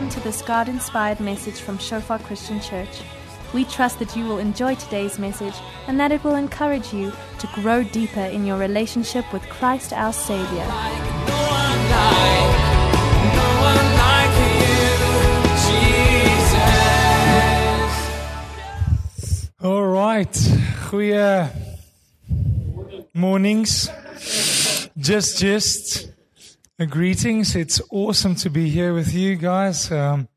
Welcome to this God-inspired message from Shofar Christian Church. We trust that you will enjoy today's message and that it will encourage you to grow deeper in your relationship with Christ our Savior. All right, goeie mornings. Just greetings. It's awesome to be here with you guys.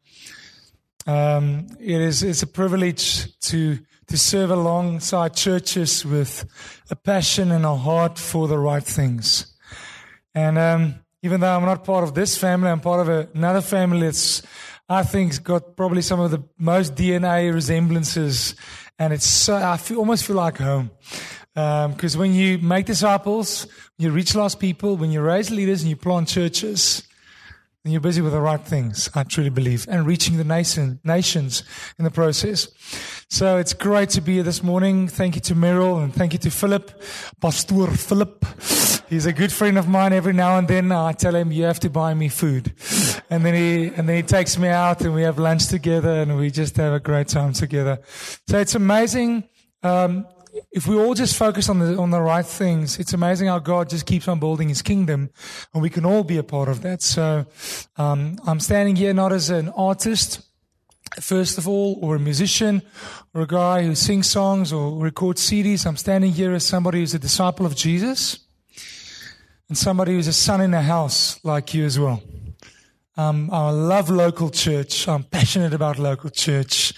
It's a privilege to serve alongside churches with a passion and a heart for the right things. And even though I'm not part of this family, I'm part of another family that's, I think, got probably some of the most DNA resemblances, and I almost feel like home. Because when you make disciples, you reach lost people, when you raise leaders and you plant churches, then you're busy with the right things, I truly believe, and reaching the nations in the process. So it's great to be here this morning. Thank you to Meryl and thank you to Philip, Pastor Philip. He's a good friend of mine. Every now and then I tell him, you have to buy me food. And then he takes me out and we have lunch together and we just have a great time together. So it's amazing. If we all just focus on the right things, it's amazing how God just keeps on building His kingdom, and we can all be a part of that. So I'm standing here not as an artist, first of all, or a musician, or a guy who sings songs or records CDs. I'm standing here as somebody who's a disciple of Jesus, and somebody who's a son in a house like you as well. I love local church. I'm passionate about local church.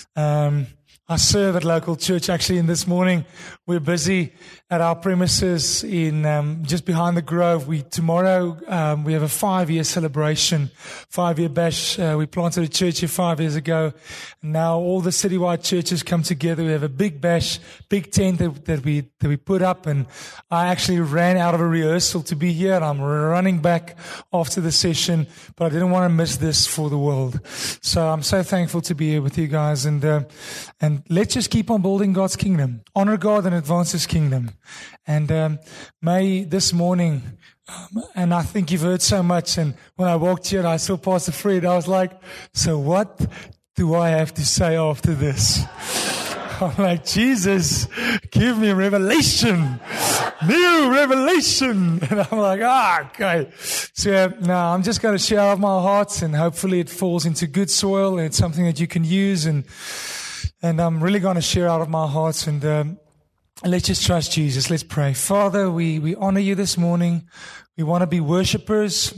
I serve at local church. Actually, in this morning, we're busy at our premises in just behind the Grove. Tomorrow we have a 5-year celebration, 5-year bash. We planted a church here 5 years ago, and now all the citywide churches come together. We have a big bash, big tent that we put up, and I actually ran out of a rehearsal to be here. I'm running back after the session, but I didn't want to miss this for the world. So I'm so thankful to be here with you guys, and let's just keep on building God's kingdom. Honor God and advance His kingdom. And may this morning, and I think you've heard so much, and when I walked here, I saw Pastor Fred, I was like, so what do I have to say after this? I'm like, Jesus, give me revelation, new revelation. And I'm like, okay. So now I'm just going to share out of my heart, and hopefully it falls into good soil, and it's something that you can use, and I'm really going to share out of my heart, and let's just trust Jesus. Let's pray. Father, we honor you this morning. We want to be worshipers,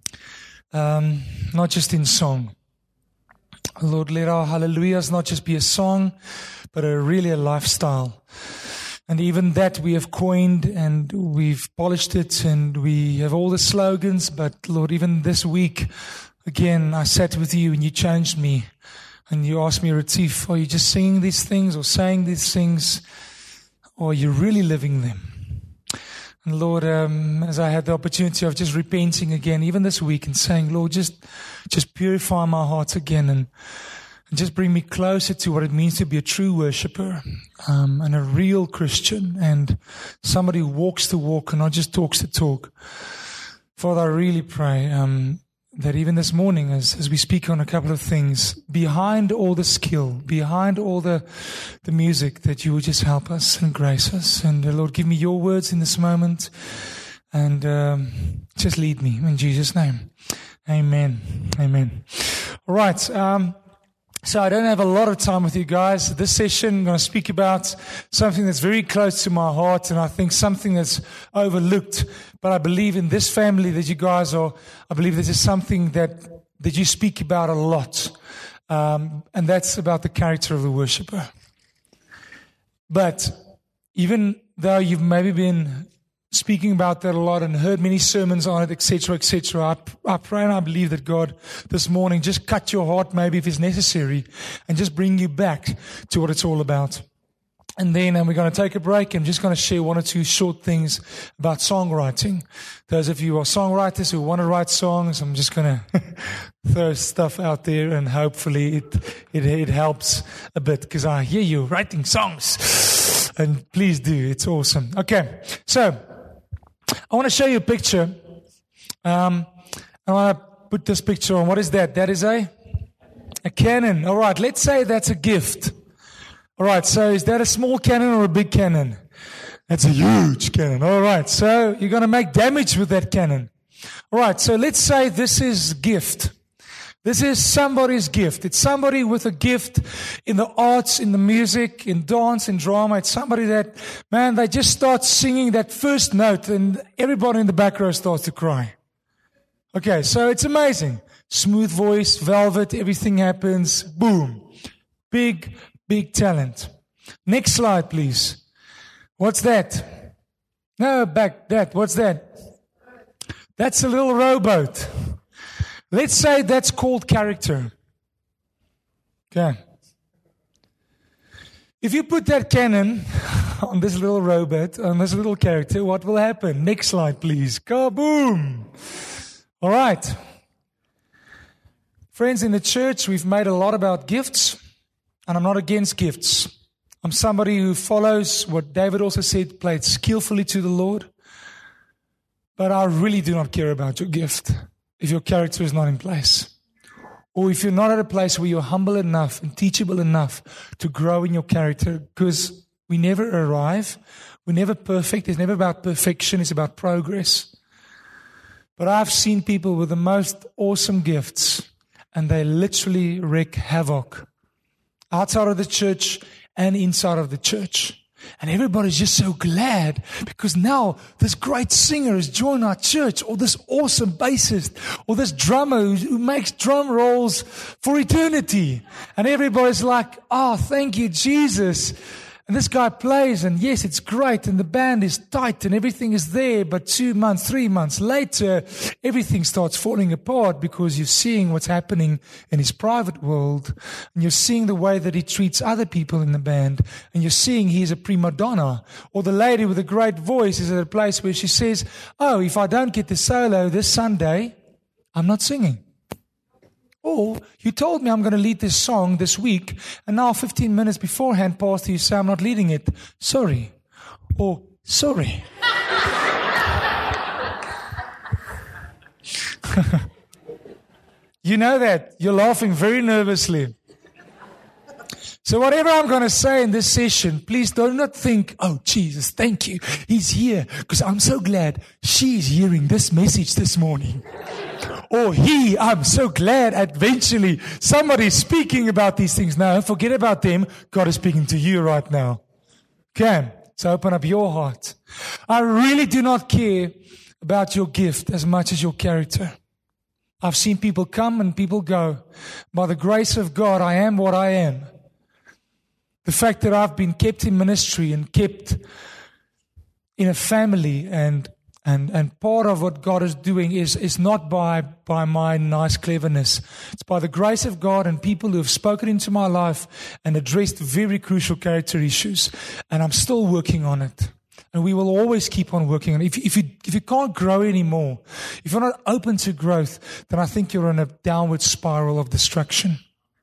not just in song. Lord, let our hallelujahs not just be a song, but really a lifestyle. And even that we have coined and we've polished it and we have all the slogans. But Lord, even this week, again, I sat with you and you challenged me. And you asked me, Retief, are you just singing these things or saying these things, or are you really living them? And Lord, as I had the opportunity of just repenting again, even this week, and saying, Lord, just purify my heart again and just bring me closer to what it means to be a true worshiper, and a real Christian, and somebody who walks the walk and not just talks the talk. Father, I really pray that even this morning, as we speak on a couple of things, behind all the skill, behind all the music, that you would just help us and grace us. And Lord, give me your words in this moment, and just lead me in Jesus' name. Amen. Amen. All right. So I don't have a lot of time with you guys. This session, I'm going to speak about something that's very close to my heart, and I think something that's overlooked. But I believe in this family that you guys are, I believe this is something that you speak about a lot. And that's about the character of the worshiper. But even though you've maybe been speaking about that a lot and heard many sermons on it, etc., etc., I pray and I believe that God this morning just cut your heart, maybe if it's necessary, and just bring you back to what it's all about. And then we're going to take a break. I'm just going to share one or two short things about songwriting. Those of you who are songwriters who want to write songs, I'm just going to throw stuff out there, and hopefully it helps a bit, because I hear you writing songs. And please do. It's awesome. Okay. So I want to show you a picture. I want to put this picture on. What is that? That is a A cannon. All right, let's say that's a gift. All right, so is that a small cannon or a big cannon? That's a huge cannon. All right, so you're going to make damage with that cannon. All right, so let's say this is gift. This is somebody's gift. It's somebody with a gift in the arts, in the music, in dance, in drama. It's somebody that, man, they just start singing that first note and everybody in the back row starts to cry. Okay, so it's amazing. Smooth voice, velvet, everything happens. Boom. Big talent. Next slide, please. What's that? No, back that. What's that? That's a little rowboat. Let's say that's called character. Okay. If you put that cannon on this little rowboat, on this little character, what will happen? Next slide, please. Kaboom! All right. Friends, in the church, we've made a lot about gifts, and I'm not against gifts. I'm somebody who follows what David also said, play it skillfully to the Lord. But I really do not care about your gift if your character is not in place. Or if you're not at a place where you're humble enough and teachable enough to grow in your character, because we never arrive. We're never perfect. It's never about perfection. It's about progress. But I've seen people with the most awesome gifts, and they literally wreak havoc outside of the church and inside of the church. And everybody's just so glad because now this great singer has joined our church, or this awesome bassist, or this drummer who makes drum rolls for eternity. And everybody's like, oh, thank you, Jesus. And this guy plays, and yes, it's great, and the band is tight, and everything is there, but 2 months, 3 months later, everything starts falling apart because you're seeing what's happening in his private world, and you're seeing the way that he treats other people in the band, and you're seeing he's a prima donna, or the lady with a great voice is at a place where she says, oh, if I don't get the solo this Sunday, I'm not singing. Or you told me I'm going to lead this song this week, and now 15 minutes beforehand, Pastor, you say I'm not leading it. Sorry. Or sorry. You know that. You're laughing very nervously. So whatever I'm going to say in this session, please do not think, oh, Jesus, thank you. He's here because I'm so glad she's hearing this message this morning. Or I'm so glad eventually somebody's speaking about these things. No, forget about them. God is speaking to you right now. Okay, so open up your heart. I really do not care about your gift as much as your character. I've seen people come and people go. By the grace of God, I am what I am. The fact that I've been kept in ministry and kept in a family and part of what God is doing is not by my nice cleverness. It's by the grace of God and people who have spoken into my life and addressed very crucial character issues. And I'm still working on it. And we will always keep on working on it. If you can't grow anymore, if you're not open to growth, then I think you're in a downward spiral of destruction.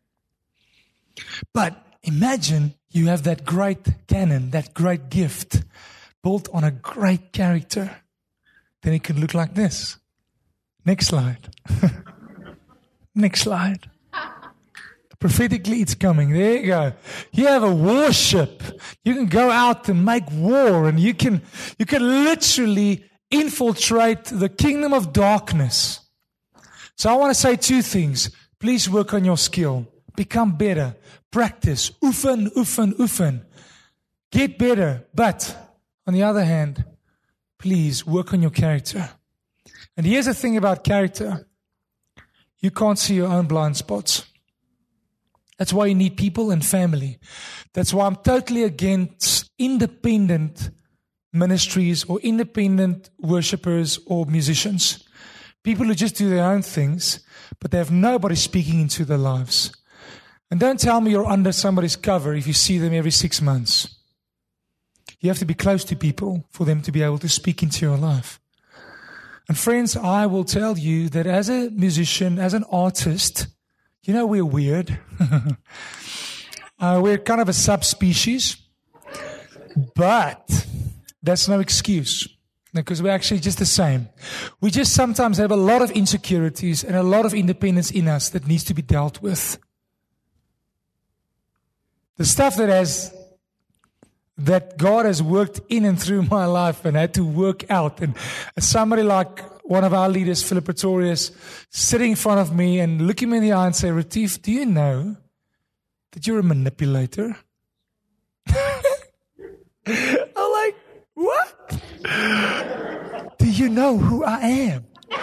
But imagine you have that great cannon, that great gift built on a great character. Then it can look like this. Next slide. Next slide. Prophetically, it's coming. There you go. You have a warship. You can go out and make war, and you can literally infiltrate the kingdom of darkness. So I want to say 2 things. Please work on your skill. Become better. Practice. Oefen. Get better. But on the other hand, please work on your character. And here's the thing about character. You can't see your own blind spots. That's why you need people and family. That's why I'm totally against independent ministries or independent worshipers or musicians. People who just do their own things, but they have nobody speaking into their lives. And don't tell me you're under somebody's cover if you see them every 6 months. You have to be close to people for them to be able to speak into your life. And friends, I will tell you that as a musician, as an artist, you know we're weird. We're kind of a subspecies. But that's no excuse. Because we're actually just the same. We just sometimes have a lot of insecurities and a lot of independence in us that needs to be dealt with. the stuff that God has worked in and through my life and had to work out. And somebody like one of our leaders, Philip Pretorius, sitting in front of me and looking me in the eye and say, Retief, do you know that you're a manipulator? I'm like, what? Do you know who I am?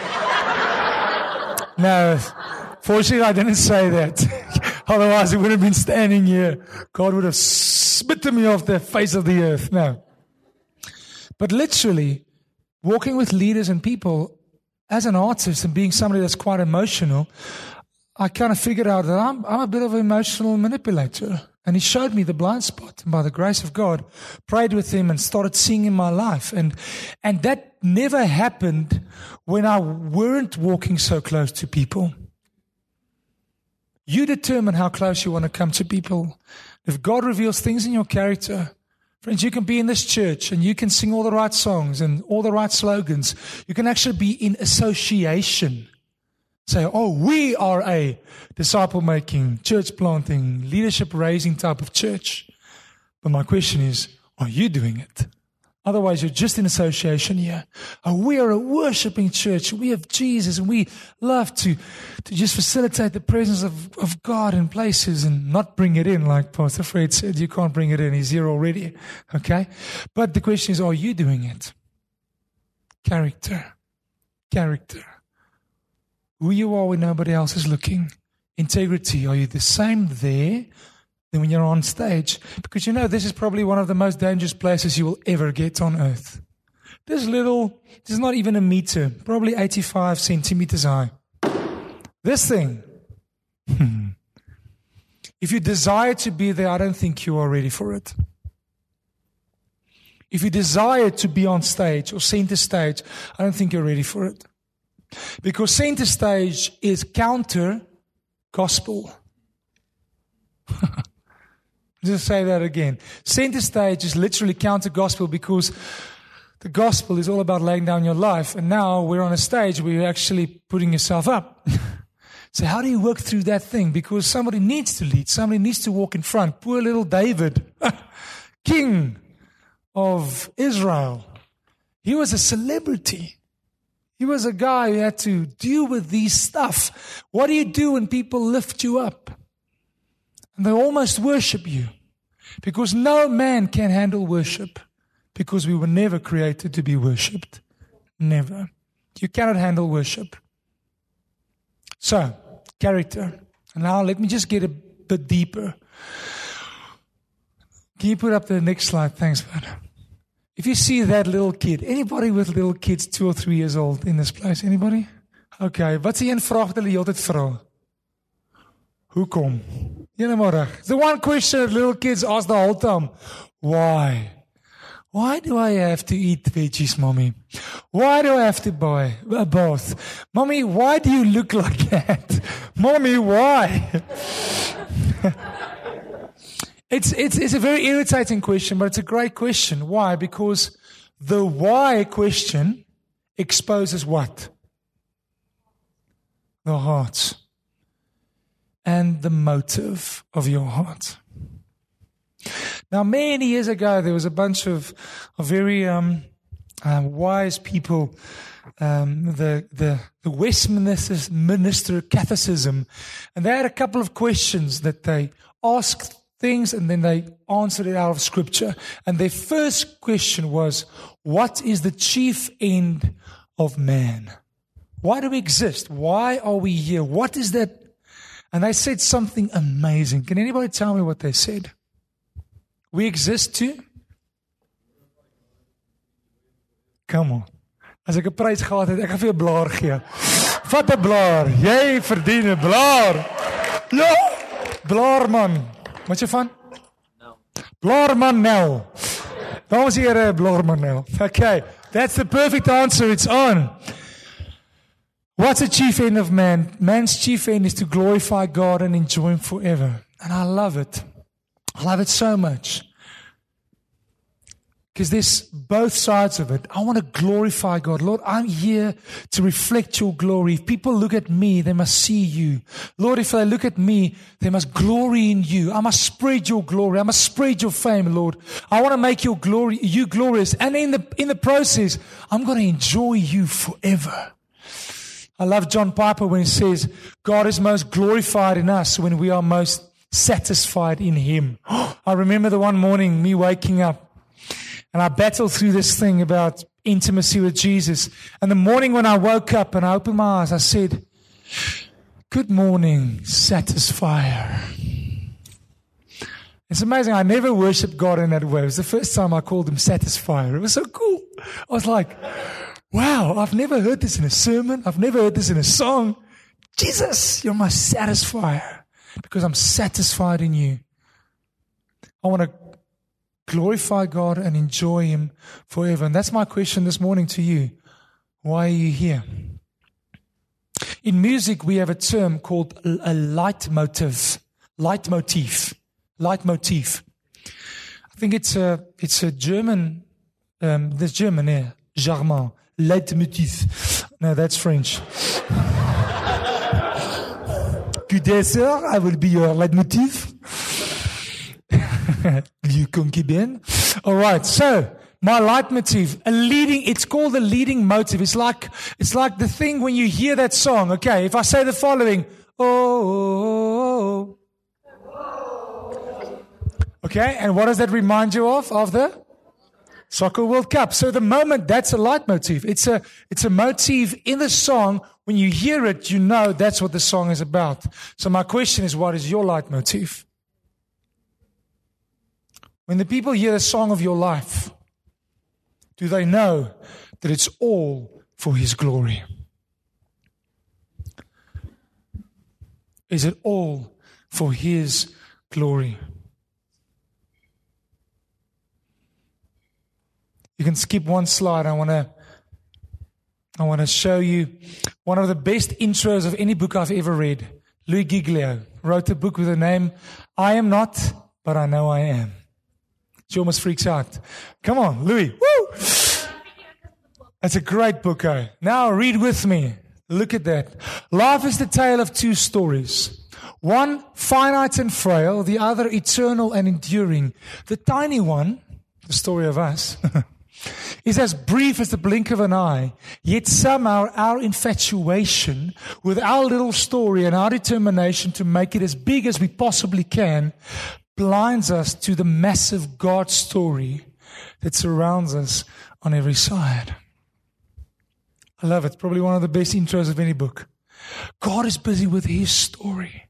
No, fortunately I didn't say that. Otherwise I would have been standing here. God would have smitten me off the face of the earth. No. But literally, walking with leaders and people, as an artist and being somebody that's quite emotional, I kind of figured out that I'm a bit of an emotional manipulator. And he showed me the blind spot. And by the grace of God, prayed with him and started seeing in my life. And that never happened when I weren't walking so close to people. You determine how close you want to come to people. If God reveals things in your character, friends, you can be in this church and you can sing all the right songs and all the right slogans. You can actually be in association. Say, oh, we are a disciple-making, church-planting, leadership-raising type of church. But my question is, are you doing it? Otherwise, you're just in association here. Oh, we are a worshiping church. We have Jesus, and we love to just facilitate the presence of God in places and not bring it in, like Pastor Fred said. You can't bring it in. He's here already. Okay? But the question is, are you doing it? Character. Who you are when nobody else is looking. Integrity. Are you the same there than when you're on stage? Because this is probably one of the most dangerous places you will ever get on earth. This is not even a meter, probably 85 centimeters high. This thing. If you desire to be there, I don't think you are ready for it. If you desire to be on stage or center stage, I don't think you're ready for it. Because center stage is counter gospel. Just say that again. Center stage is literally counter gospel because the gospel is all about laying down your life. And now we're on a stage where you're actually putting yourself up. So how do you work through that thing? Because somebody needs to lead. Somebody needs to walk in front. Poor little David, king of Israel. He was a celebrity. He was a guy who had to deal with these stuff. What do you do when people lift you up? And they almost worship you. Because no man can handle worship. Because we were never created to be worshipped. Never. You cannot handle worship. So, character. And now let me just get a bit deeper. Can you put up the next slide? Thanks, bud. If you see that little kid, anybody with little kids 2 or 3 years old in this place? Anybody? Okay, wat is die een vraag wat hulle heeltyd vra? Hoekom? Julle maar reg. The one question that little kids ask the whole time. Why? Why do I have to eat veggies, mommy? Why do I have to buy a bath? Mommy, why do you look like that? Mommy, why? It's a very irritating question, but it's a great question. Why? Because the why question exposes what? The heart. And the motive of your heart. Now, many years ago, there was a bunch of very wise people, the Westminster Catechism, and they had a couple of questions that they asked things and then they answered it out of Scripture. And their first question was, what is the chief end of man? Why do we exist? Why are we here? What is that? And they said something amazing. Can anybody tell me what they said? We exist to? Come on. As ek 'n prys gehad het, ek gaan vir jou 'n blaar gee. Vat 'n blaar. Jy verdien 'n blaar. Ja! Blaar man. Wat jy van? No. Blaar man Nel. Dames en here, blaar man Nel. Okay, that's the perfect answer. It's on. What's the chief end of man? Man's chief end is to glorify God and enjoy Him forever. And I love it. I love it so much. Because there's both sides of it. I want to glorify God. Lord, I'm here to reflect your glory. If people look at me, they must see you. Lord, if they look at me, they must glory in you. I must spread your glory. I must spread your fame, Lord. I want to make you glorious. And in the process, I'm going to enjoy you forever. I love John Piper when he says, God is most glorified in us when we are most satisfied in Him. I remember the one morning, me waking up, and I battled through this thing about intimacy with Jesus. And the morning when I woke up and I opened my eyes, I said, good morning, Satisfier. It's amazing. I never worshiped God in that way. It was the first time I called Him Satisfier. It was so cool. I was like, wow, I've never heard this in a sermon. I've never heard this in a song. Jesus, you're my satisfier because I'm satisfied in you. I want to glorify God and enjoy Him forever. And that's my question this morning to you. Why are you here? In music, we have a term called a leitmotif. Leitmotif. Leitmotif. I think it's a German, there's German here. Germain. Leitmotif. No, that's French. Good day, sir. I will be your leitmotif. You concubine. All right. So my leitmotif, it's called a leading motive. It's like the thing when you hear that song. Okay. If I say the following, oh. Okay. And what does that remind you of? Of the Soccer World Cup. So the moment, that's a leitmotif. It's a motif in the song. When you hear it, you know that's what the song is about. So my question is, what is your leitmotif? When the people hear the song of your life, do they know that it's all for His glory? Is it all for His glory? You can skip one slide. I want to show you one of the best intros of any book I've ever read. Louis Giglio wrote a book with the name, I Am Not, But I Know I Am. She almost freaks out. Come on, Louis. Woo! That's a great book, eh? Now read with me. Look at that. Life is the tale of two stories. One finite and frail, the other eternal and enduring. The tiny one, the story of us, is as brief as the blink of an eye, yet somehow our infatuation with our little story and our determination to make it as big as we possibly can blinds us to the massive God story that surrounds us on every side. I love it. It's probably one of the best intros of any book. God is busy with His story.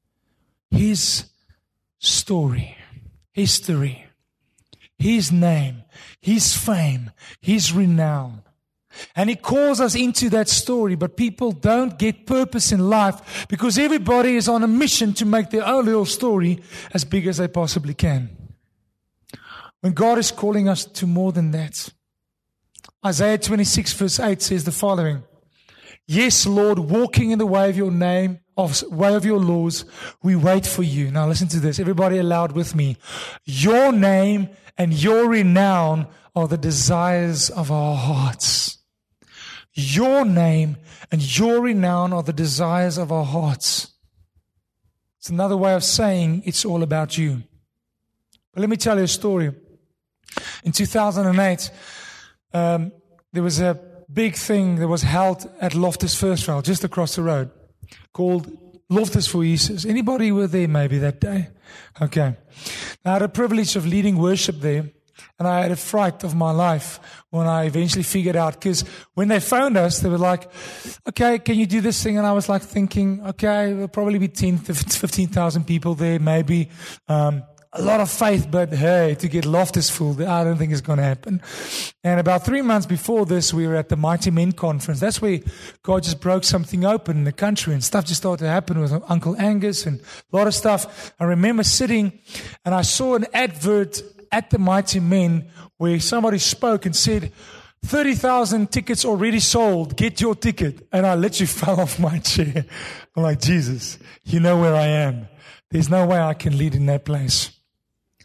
His story. History. His name. His fame. His renown. And He calls us into that story, but people don't get purpose in life because everybody is on a mission to make their own little story as big as they possibly can. When God is calling us to more than that. Isaiah 26 verse 8 says the following. Yes, Lord, walking in the way of your name, way of your laws, we wait for you. Now listen to this. Everybody aloud with me. Your name and your renown are the desires of our hearts. Your name and your renown are the desires of our hearts. It's another way of saying it's all about you. But let me tell you a story. In 2008, there was a big thing that was held at Loftus Versfeld, just across the road, called Loftus for Jesus. Anybody were there maybe that day? Okay. I had a privilege of leading worship there. And I had a fright of my life when I eventually figured out, because when they phoned us, they were like, okay, can you do this thing? And I was like thinking, okay, there'll probably be 10 to 15,000 people there, maybe. A lot of faith, but hey, to get Loftus full, I don't think it's going to happen. And about 3 months before this, we were at the Mighty Men Conference. That's where God just broke something open in the country and stuff just started to happen with Uncle Angus and a lot of stuff. I remember sitting and I saw an advert at the Mighty Men where somebody spoke and said, 30,000 tickets already sold. Get your ticket. And I literally fell off my chair. I'm like, Jesus, you know where I am. There's no way I can lead in that place.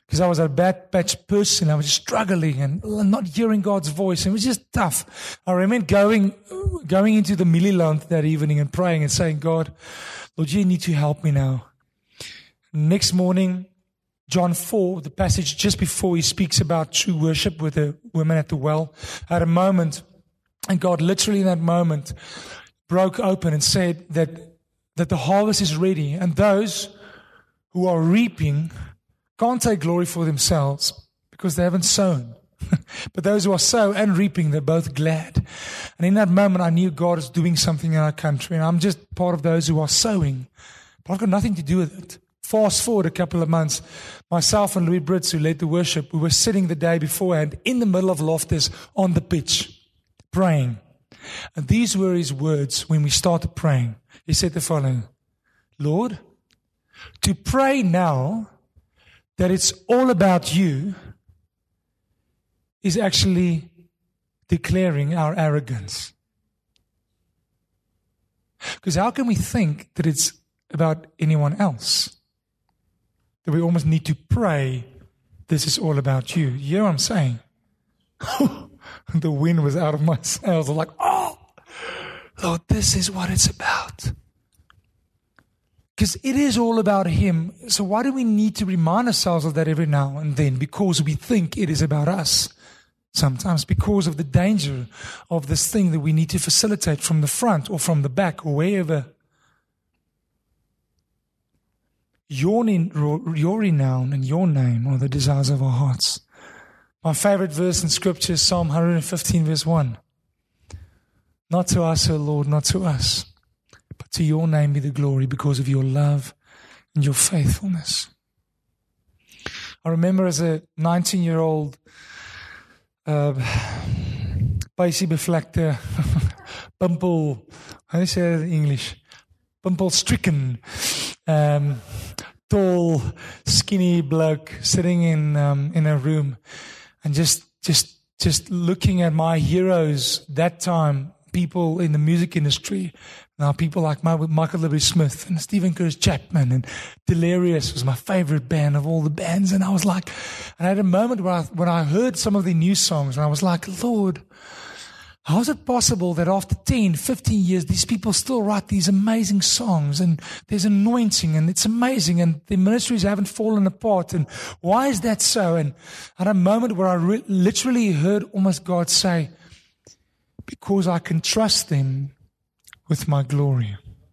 because I was a bad patch person. I was just struggling and not hearing God's voice. It was just tough. I remember going into the Milliland that evening and praying and saying, God, Lord, you need to help me now. Next morning, John 4, the passage just before he speaks about true worship with the woman at the well, had a moment, and God literally in that moment broke open and said that the harvest is ready, and those who are reaping can't take glory for themselves because they haven't sown. But those who are sow and reaping, they're both glad. And in that moment, I knew God is doing something in our country, and I'm just part of those who are sowing. But I've got nothing to do with it. Fast forward a couple of months, myself and Louis Brits, who led the worship, we were sitting the day beforehand in the middle of Loftus on the pitch, praying. And these were his words when we started praying. He said the following, Lord, to pray now that it's all about you is actually declaring our arrogance. Because how can we think that it's about anyone else? That we almost need to pray, this is all about you. You hear what I'm saying? The wind was out of my sails. I was like, oh, Lord, this is what it's about. Because it is all about Him. So why do we need to remind ourselves of that every now and then? Because we think it is about us. Sometimes because of the danger of this thing that we need to facilitate from the front or from the back or wherever. Your renown and your name are the desires of our hearts. My favorite verse in Scripture is Psalm 115 verse 1. Not to us, O Lord, not to us, but to your name be the glory because of your love and your faithfulness. I remember as a 19-year-old basie bevlekte, pimple, how do you say it in English? Pimple-stricken, tall, skinny bloke sitting in a room and just looking at my heroes that time, people in the music industry. Now people like Michael Liberty Smith and Stephen Curtis Chapman and Delirious was my favorite band of all the bands. And I was like, and I had a moment where when I heard some of the new songs and I was like, Lord, how is it possible that after 10, 15 years, these people still write these amazing songs and there's anointing and it's amazing and the ministries haven't fallen apart, and why is that so? And I had a moment where I literally heard almost God say, because I can trust them with my glory.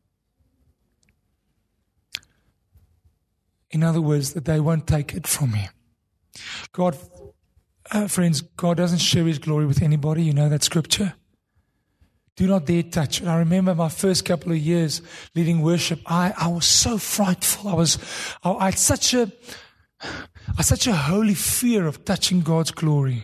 In other words, that they won't take it from me. God, friends, God doesn't share His glory with anybody. You know that scripture. Do not dare touch it. I remember my first couple of years leading worship. I was so frightful. I had such a holy fear of touching God's glory.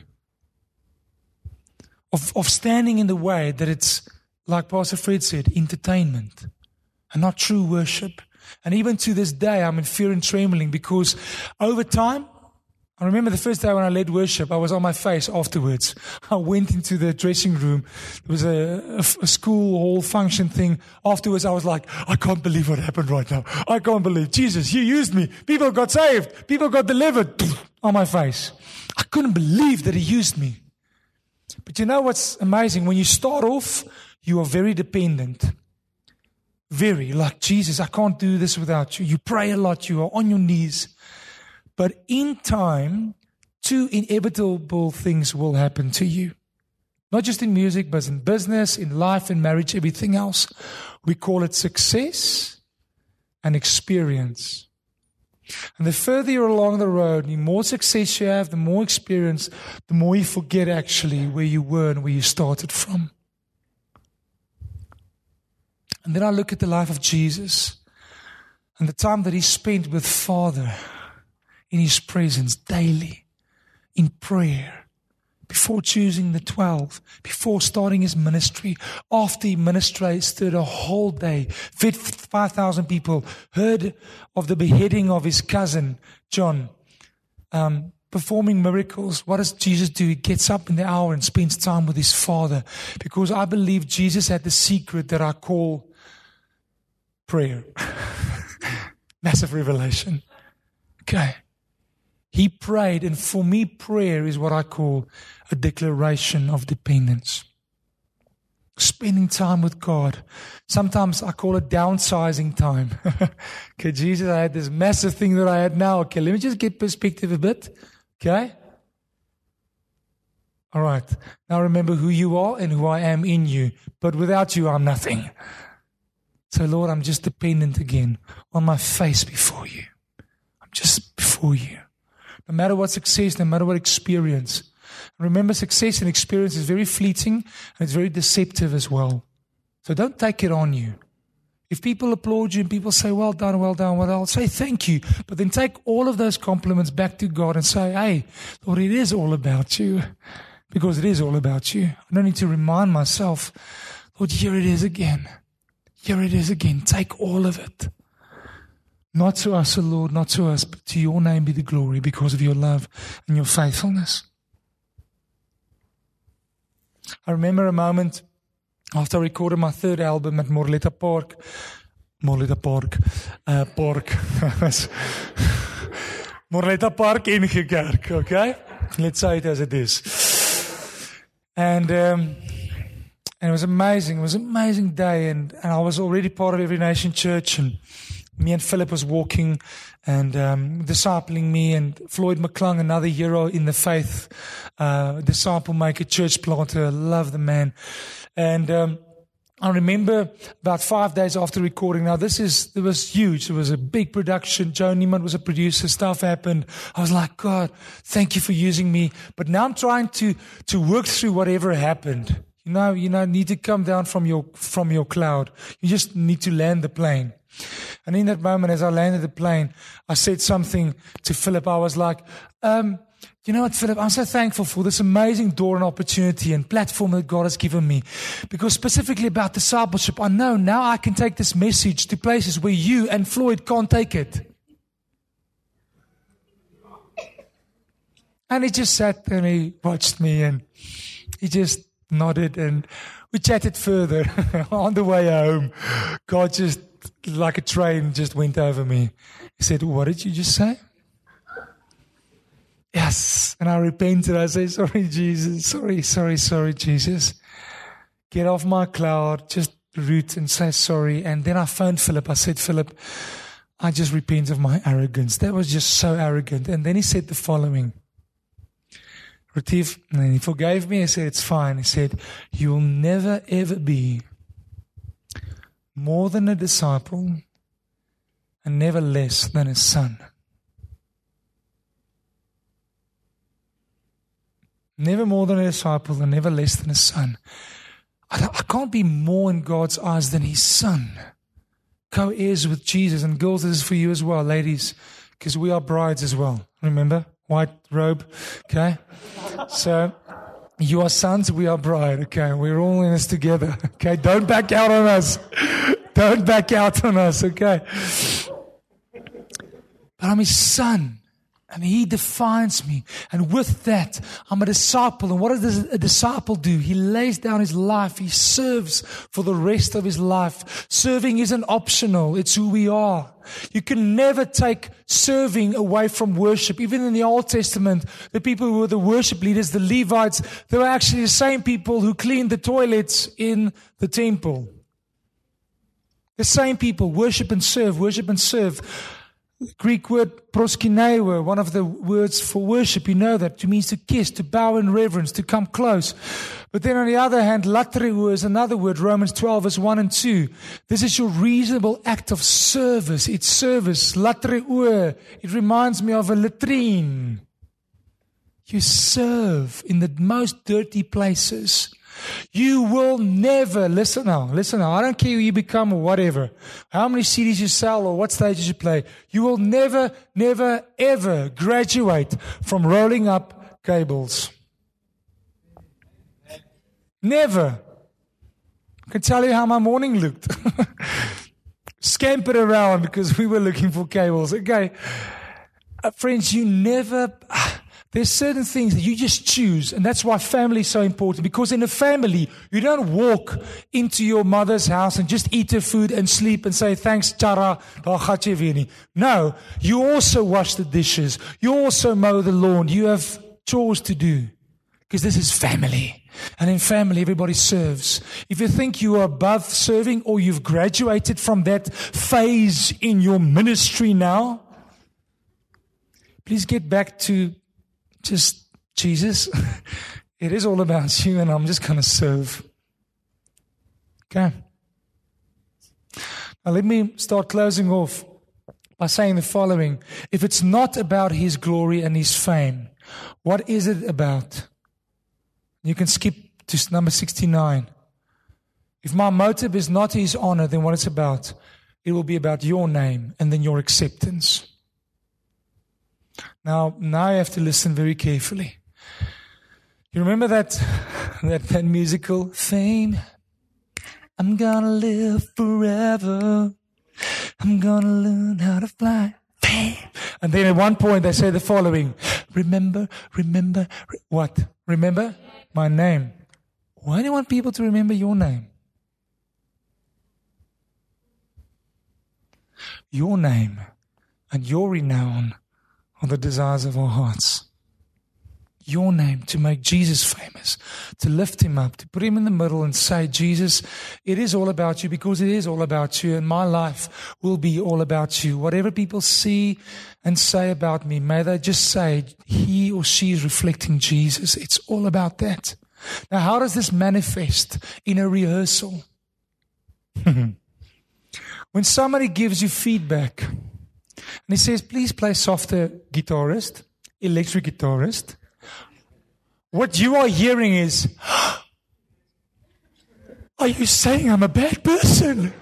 Of standing in the way that it's, like Pastor Fred said, entertainment and not true worship. And even to this day, I'm in fear and trembling because over time, I remember the first day when I led worship, I was on my face afterwards. I went into the dressing room. There was a school hall function thing. Afterwards, I was like, I can't believe what happened right now. I can't believe. Jesus, you used me. People got saved. People got delivered on my face. I couldn't believe that He used me. But you know what's amazing? When you start off, you are very dependent. Very, like Jesus, I can't do this without you. You pray a lot. You are on your knees. But in time, two inevitable things will happen to you. Not just in music, but in business, in life, in marriage, everything else. We call it success and experience. And the further you're along the road, the more success you have, the more experience, the more you forget actually where you were and where you started from. And then I look at the life of Jesus and the time that He spent with Father in His presence daily, in prayer, before choosing the 12, before starting His ministry, after He ministered a whole day, fed 5,000 people, heard of the beheading of His cousin, John, performing miracles. What does Jesus do? He gets up in the hour and spends time with His Father, because I believe Jesus had the secret that I call prayer. Massive revelation. Okay. He prayed, and for me, prayer is what I call a declaration of dependence. Spending time with God. Sometimes I call it downsizing time. Okay, Jesus, I had this massive thing that I had now. Okay, let me just get perspective a bit. Okay? All right. Now remember who you are and who I am in you. But without you, I'm nothing. So, Lord, I'm just dependent again on my face before you. I'm just before you. No matter what success, no matter what experience. Remember, success and experience is very fleeting and it's very deceptive as well. So don't take it on you. If people applaud you and people say, well done, well, I'll say thank you. But then take all of those compliments back to God and say, hey, Lord, it is all about you. Because it is all about you. I don't need to remind myself, Lord, here it is again. Here it is again. Take all of it. Not to us, O Lord, not to us, but to your name be the glory because of your love and your faithfulness. I remember a moment after I recorded my third album at Morletta Park. Morletta Park in Kerk, okay? Let's say it as it is. And it was amazing. It was an amazing day, and I was already part of Every Nation Church, and me and Philip was walking and discipling me, and Floyd McClung, another hero in the faith, disciple maker, church planter. I love the man. And I remember about 5 days after recording. Now it was huge. It was a big production. Joe Niemann was a producer. Stuff happened. I was like, God, thank you for using me. But now I'm trying to work through whatever happened. You need to come down from your cloud. You just need to land the plane. And in that moment, as I landed the plane, I said something to Philip. I was like, you know what, Philip, I'm so thankful for this amazing door and opportunity and platform that God has given me. Because specifically about discipleship, I know now I can take this message to places where you and Floyd can't take it. And he just sat there and he watched me and he just nodded and we chatted further on the way home. God just, like a train, just went over me. He said, what did you just say? Yes. And I repented. I said, sorry, Jesus. Sorry, Jesus. Get off my cloud. Just root and say sorry. And then I phoned Philip. I said, Philip, I just repent of my arrogance. That was just so arrogant. And then he said the following. Retief, and he forgave me. He said, it's fine. He said, you will never, ever be more than a disciple and never less than a son. Never more than a disciple and never less than a son. I can't be more in God's eyes than his son. Co-heirs with Jesus. And girls, this is for you as well, ladies, because we are brides as well. Remember? White robe. Okay? So, you are sons, we are bride. Okay? We're all in this together. Okay? Don't back out on us. Don't back out on us. Okay? But I'm his son. And he defines me. And with that, I'm a disciple. And what does a disciple do? He lays down his life. He serves for the rest of his life. Serving isn't optional. It's who we are. You can never take serving away from worship. Even in the Old Testament, the people who were the worship leaders, the Levites, they were actually the same people who cleaned the toilets in the temple. The same people, worship and serve, worship and serve. The Greek word proskuneo, one of the words for worship, you know that. It means to kiss, to bow in reverence, to come close. But then on the other hand, latreuo is another word, Romans 12 verse 1 and 2. This is your reasonable act of service. It's service. Latreuo, it reminds me of a latrine. You serve in the most dirty places. You will never, listen now, I don't care who you become or whatever, how many CDs you sell or what stages you play, you will never, ever graduate from rolling up cables. Never. I can tell you how my morning looked. Scampered around because we were looking for cables. Okay. Friends, you never, There's certain things that you just choose, and that's why family is so important. Because in a family, you don't walk into your mother's house and just eat her food and sleep and say, thanks, Chara, daar gaat jy weer nie. No, you also wash the dishes. You also mow the lawn. You have chores to do. Because this is family. And in family, everybody serves. If you think you are above serving or you've graduated from that phase in your ministry now, please get back to just Jesus. It is all about you, and I'm just going to serve. Okay. Now let me start closing off by saying the following. If it's not about His glory and His fame, what is it about? You can skip to number 69. If my motive is not His honor, then what it's about? It will be about your name and then your acceptance. Now you have to listen very carefully. You remember that musical, Fame? I'm gonna live forever. I'm gonna learn how to fly. Fame. And then at one point they say the following. Remember, what? Remember my name. Why do you want people to remember your name? Your name and your renown are the desires of our hearts. Your name, to make Jesus famous, to lift Him up, to put Him in the middle and say, Jesus, it is all about you, because it is all about you, and my life will be all about you. Whatever people see and say about me, may they just say, he or she is reflecting Jesus. It's all about that. Now, how does this manifest in a rehearsal? When somebody gives you feedback, and he says, please play softer, guitarist, electric guitarist. What you are hearing is, are you saying I'm a bad person?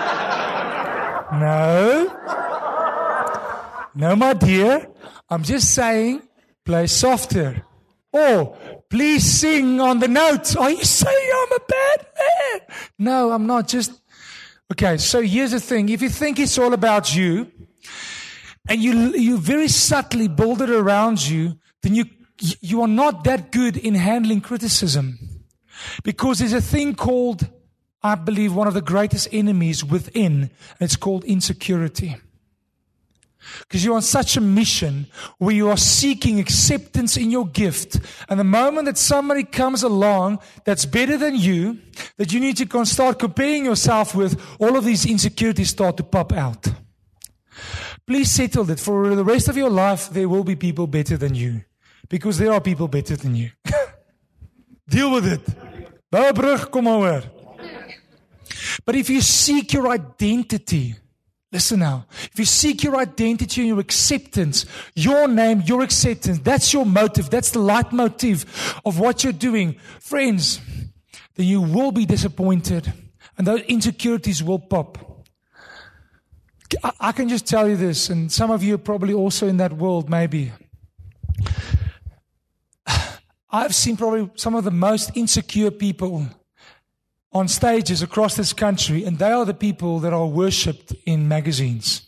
No, my dear. I'm just saying, play softer. Or, please sing on the notes. Are you saying I'm a bad man? No, I'm not. Okay, so here's the thing. If you think it's all about you, and you very subtly build it around you, then you are not that good in handling criticism. Because there's a thing called, I believe, one of the greatest enemies within, and it's called insecurity. Because you're on such a mission where you are seeking acceptance in your gift. And the moment that somebody comes along that's better than you, that you need to start comparing yourself with, all of these insecurities start to pop out. Please settle that for the rest of your life, there will be people better than you. Because there are people better than you. Deal with it. Bou 'n brug, kom maar hoor. But if you seek your identity, listen now. If you seek your identity and your acceptance, your name, your acceptance, that's your motive, that's the leitmotif of what you're doing, friends, then you will be disappointed and those insecurities will pop. I can just tell you this, and some of you are probably also in that world, maybe. I've seen probably some of the most insecure people on stages across this country, and they are the people that are worshipped in magazines.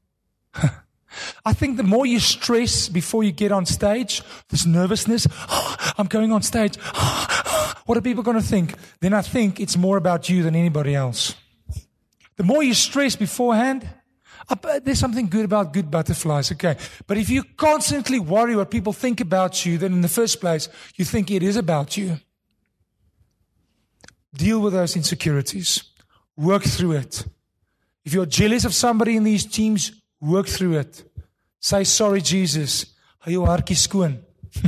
I think the more you stress before you get on stage, this nervousness, I'm going on stage, what are people going to think? Then I think it's more about you than anybody else. The more you stress beforehand, there's something good about good butterflies, okay. But if you constantly worry what people think about you, then in the first place, you think it is about you. Deal with those insecurities. Work through it. If you're jealous of somebody in these teams, work through it. Say, sorry, Jesus. Hou jou hartjie skoon.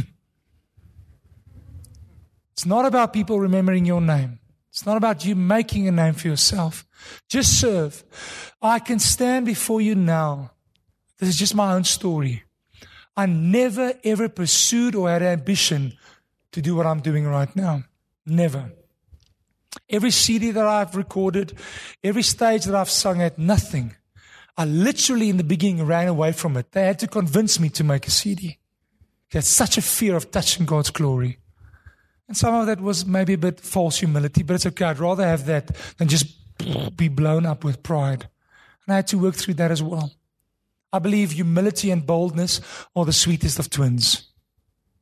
It's not about people remembering your name. It's not about you making a name for yourself. Just serve. I can stand before you now. This is just my own story. I never ever pursued or had ambition to do what I'm doing right now. Never. Every CD that I've recorded, every stage that I've sung at, nothing. I literally in the beginning ran away from it. They had to convince me to make a CD. They had such a fear of touching God's glory. And some of that was maybe a bit false humility, but it's okay. I'd rather have that than just be blown up with pride. And I had to work through that as well. I believe humility and boldness are the sweetest of twins.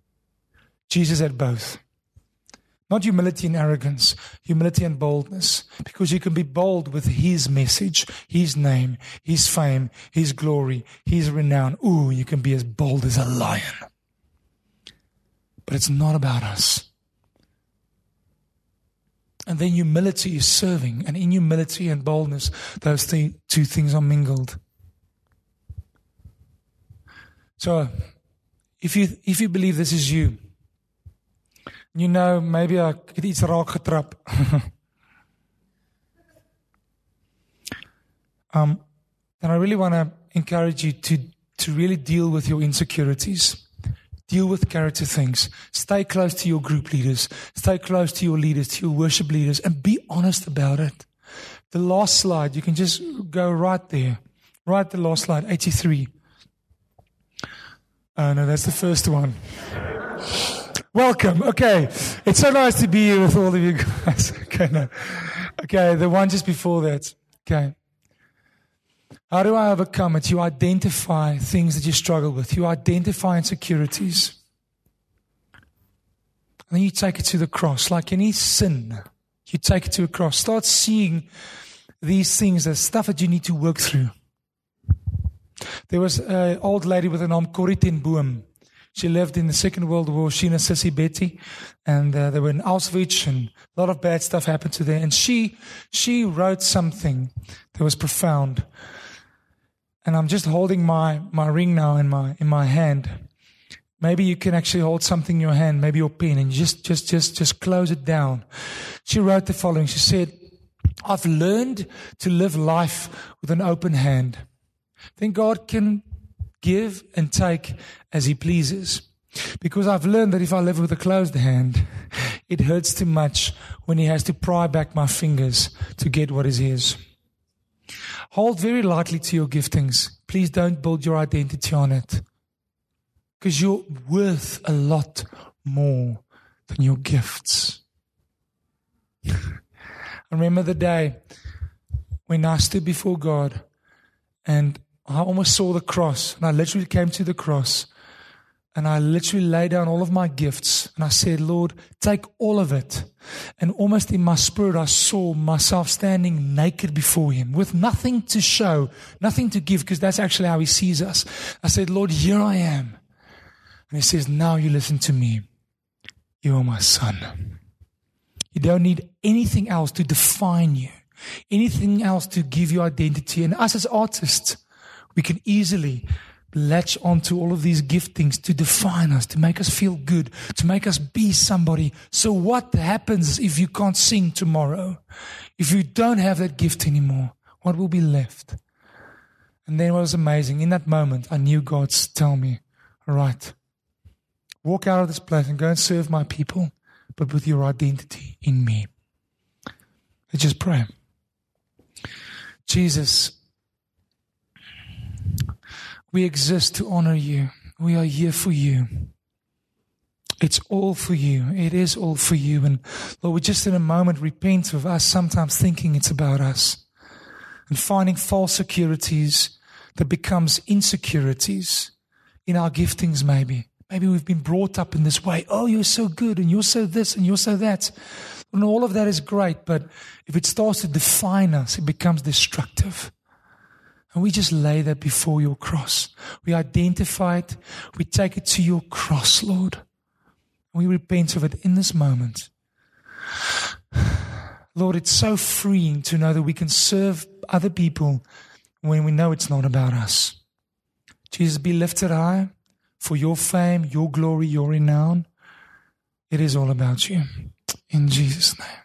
Jesus had both. Not humility and arrogance, humility and boldness. Because you can be bold with His message, His name, His fame, His glory, His renown. Ooh, you can be as bold as a lion. But it's not about us. And then humility is serving. And in humility and boldness, those two things are mingled. So, if you believe this is you, you know, maybe ek het iets raak getrap. And I really want to encourage you to really deal with your insecurities. Deal with character things. Stay close to your group leaders. Stay close to your leaders, to your worship leaders, and be honest about it. The last slide, you can just go right there. Right, the last slide, 83. Oh, no, that's the first one. Welcome. Okay. It's so nice to be here with all of you guys. Okay, no. Okay, the one just before that. Okay. How do I overcome it? You identify things that you struggle with. You identify insecurities. And then you take it to the cross. Like any sin, you take it to a cross. Start seeing these things as stuff that you need to work through. There was an old lady with the name Corrie ten Boom. She lived in the Second World War, she and her sissy Betty, and they were in Auschwitz, and a lot of bad stuff happened to them. And she wrote something that was profound. And I'm just holding my ring now in my hand. Maybe you can actually hold something in your hand, maybe your pen, and just close it down. She wrote the following. She said, "I've learned to live life with an open hand. Then God can give and take as He pleases. Because I've learned that if I live with a closed hand, it hurts too much when He has to pry back my fingers to get what is His." Hold very lightly to your giftings. Please don't build your identity on it. Because you're worth a lot more than your gifts. I remember the day when I stood before God and I almost saw the cross, and I literally came to the cross, and I literally laid down all of my gifts, and I said, "Lord, take all of it." And almost in my spirit, I saw myself standing naked before Him, with nothing to show, nothing to give, because that's actually how He sees us. I said, "Lord, here I am." And He says, "Now you listen to me. You are my son. You don't need anything else to define you, anything else to give you identity." And us as artists, we can easily latch onto all of these giftings to define us, to make us feel good, to make us be somebody. So what happens if you can't sing tomorrow? If you don't have that gift anymore, what will be left? And then what was amazing, in that moment, I knew God's tell me, "All right, walk out of this place and go and serve my people, but with your identity in me." Let's just pray. Jesus, we exist to honor you. We are here for you. It's all for you. It is all for you. And Lord, we just in a moment repent of us sometimes thinking it's about us and finding false securities that becomes insecurities in our giftings maybe. Maybe we've been brought up in this way. "Oh, you're so good and you're so this and you're so that." And all of that is great, but if it starts to define us, it becomes destructive. And we just lay that before your cross. We identify it. We take it to your cross, Lord. And we repent of it in this moment. Lord, it's so freeing to know that we can serve other people when we know it's not about us. Jesus, be lifted high for your fame, your glory, your renown. It is all about you. In Jesus' name.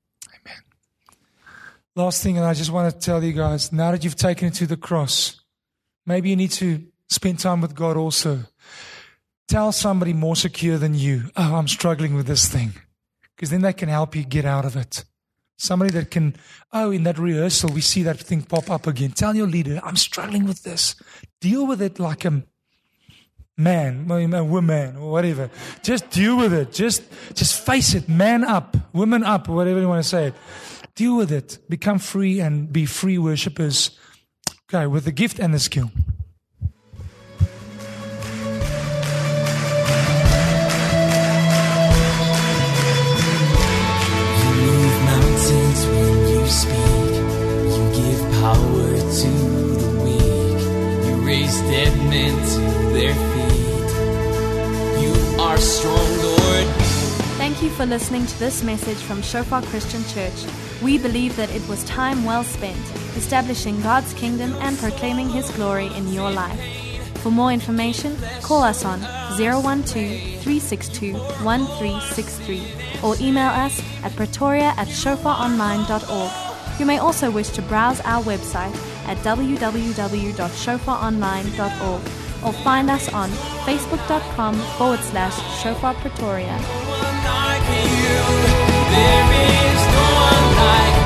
Last thing, and I just want to tell you guys, now that you've taken it to the cross, maybe you need to spend time with God also. Tell somebody more secure than you, "Oh, I'm struggling with this thing." Because then they can help you get out of it. Somebody that can, in that rehearsal, we see that thing pop up again. Tell your leader, "I'm struggling with this." Deal with it like a man, a woman, or whatever. Just deal with it. Just face it. Man up, woman up, or whatever you want to say it. Deal with it. Become free and be free worshipers. Okay, with the gift and the skill. for listening to this message from Shofar Christian Church. We believe that it was time well spent establishing God's kingdom and proclaiming His glory in your life. For more information, call us on 012-362-1363 or email us at pretoria@shofaronline.org. You may also wish to browse our website at www.shofaronline.org or find us on facebook.com/Shofar Pretoria. There is no one like you.